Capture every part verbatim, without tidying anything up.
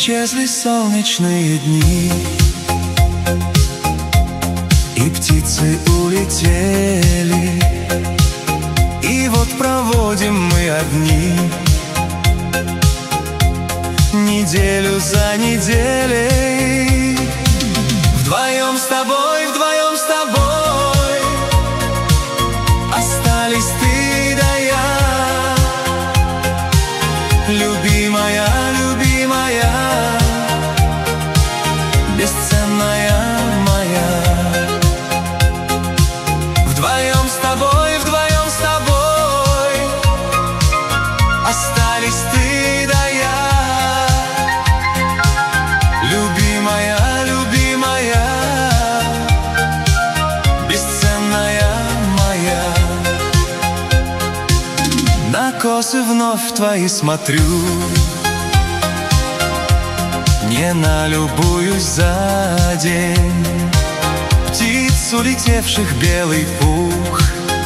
Исчезли солнечные дни, и птицы улетели, и вот проводим мы одни неделю за неделей. Вдвоем с тобой, вдвоем с тобой остались ты да я. Любимая, любимая, бесценная моя. Вдвоем с тобой, вдвоем с тобой остались ты да я. Любимая, любимая, бесценная моя. На косы вновь твои смотрю, не налюбуюсь за день. Птиц, улетевших белый пух,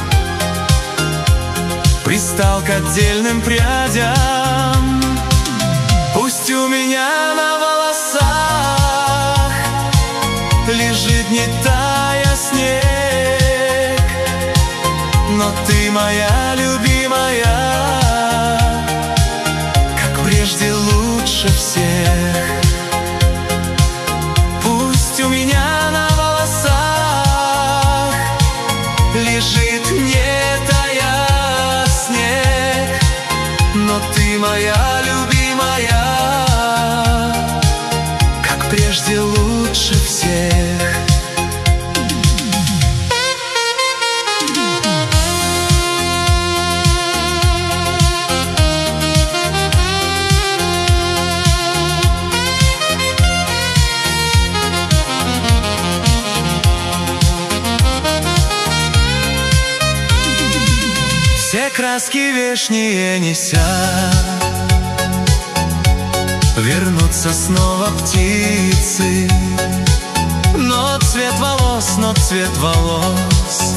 пристал к отдельным прядям. Пусть у меня на волосах лежит, не тая, снег, но ты моя любимая, как прежде, лучше всех. Пусть у меня на волосах лежит, не тая, снег, но ты моя любимая, как прежде, лучше всех. Все краски вешние неся, вернутся снова птицы. Но цвет волос, но цвет волос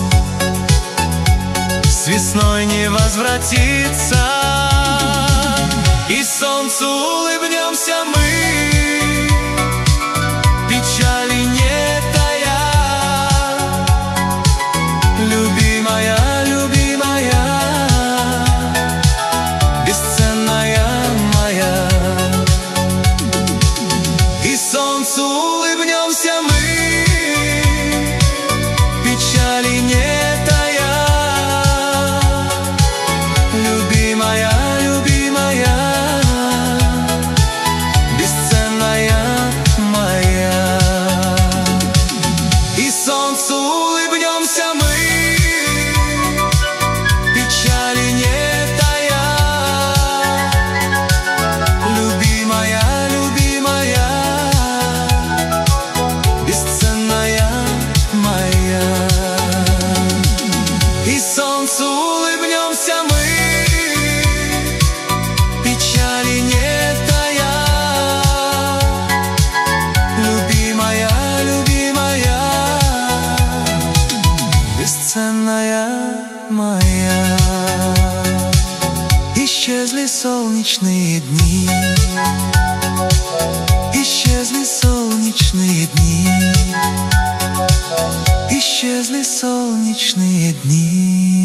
с весной не возвратится. И солнцу улыбнемся мы, печали не тая. Любимая, солнцу улыбнемся мы, печали не тая. Любимая, любимая, бесценная моя. И солнцу улыбнемся мы, печали не тая. Любимая, и солнцу улыбнемся мы, печали не тая. Любимая, любимая, бесценная моя. Исчезли солнечные дни, исчезли солнечные дни, исчезли солнечные дни.